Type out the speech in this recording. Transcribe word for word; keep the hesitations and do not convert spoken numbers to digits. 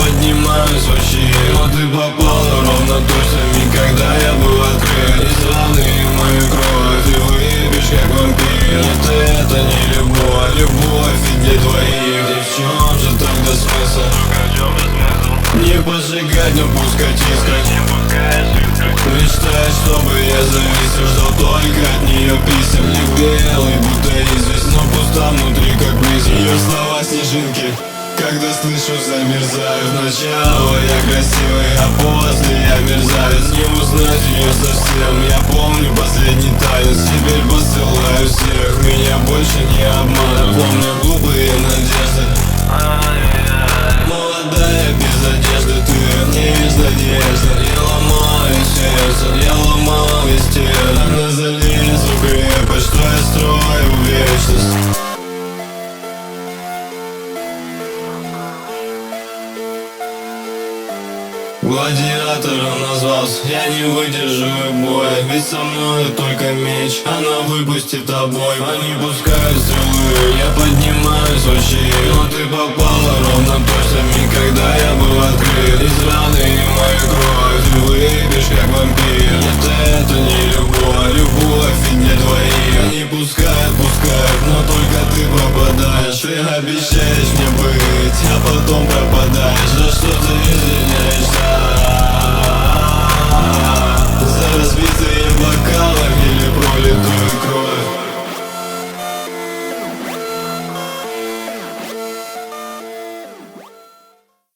поднимаюсь вообще, но ты попала ровно точно. Когда я был открыт, из раны мою кровь ты выпьешь как вампир. Это, это не любовь, любовь и для двоих. И в чем же тогда смысл? Не поджигать, но пускать искрать. Мечтать, чтобы я зависел, ждал только от нее писем. Не белый, будто известь, но пуста внутри, как призм. Ее слова снежинки, когда слышу, замерзаю. Сначала я красивый, а после я мерзавец. Не узнать ее совсем, я помню последний танец. Теперь посылаю всех, меня больше не обманут. Помню глупые надежды. Молодая без одежды, ты нежно, нежно. Я ломаю сердце, я ломал весь тело. На залезу крепость, что я строю в вечность. Гладиатором назвался, я не выдержу боя. Ведь со мной только меч, она выпустит обой. Они пускают стрелы, я поднимаюсь вообще, но ты попала ровно точно. Когда я был открыт, из раны мою кровь ты выпьешь как вампир. Это, это не любовь, любовь и для двоих. Они пускают, пускают, но только ты попадаешь. Ты обещаешь мне быть, а потом пропадаешь. За что ты извиняешься? За разбитые бокалы или пролитую кровь?